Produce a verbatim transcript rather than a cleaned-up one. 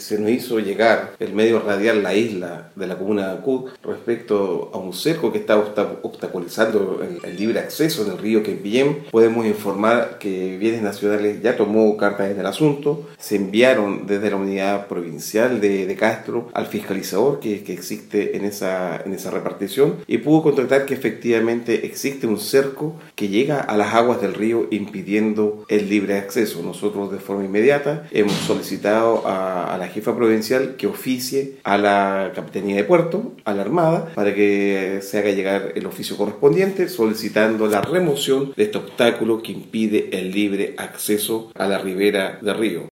se nos hizo llegar el medio radial La Isla de la comuna de Ancud respecto a un cerco que está obstaculizando el, el libre acceso en el río Quempillén, podemos informar que Bienes Nacionales ya tomó cartas en el asunto. Se enviaron desde la unidad provincial de, de Castro al fiscalizador que, que existe en esa, en esa repartición y pudo constatar que efectivamente existe un cerco que llega a las aguas del río impidiendo el libre acceso. Nosotros de forma inmediata hemos solicitado a, a la jefa provincial que oficie a la Capitanía de Puerto, a la Armada, para que se haga llegar el oficio correspondiente solicitando la remoción de este obstáculo que impide el libre acceso a la ribera del río.